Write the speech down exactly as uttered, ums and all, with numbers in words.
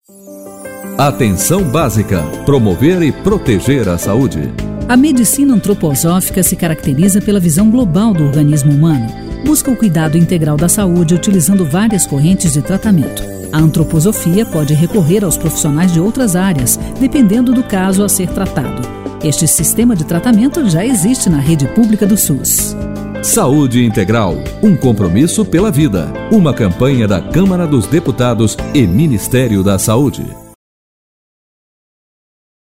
Atenção básica: promover e proteger a saúde. A medicina antroposófica se caracteriza pela visão global do organismo humano. Busca o cuidado integral da saúde utilizando várias correntes de tratamento. A antroposofia pode recorrer aos profissionais de outras áreas, dependendo do caso a ser tratado. Este sistema de tratamento já existe na rede pública do SUS. Saúde Integral, um compromisso pela vida. Uma campanha da Câmara dos Deputados e Ministério da Saúde.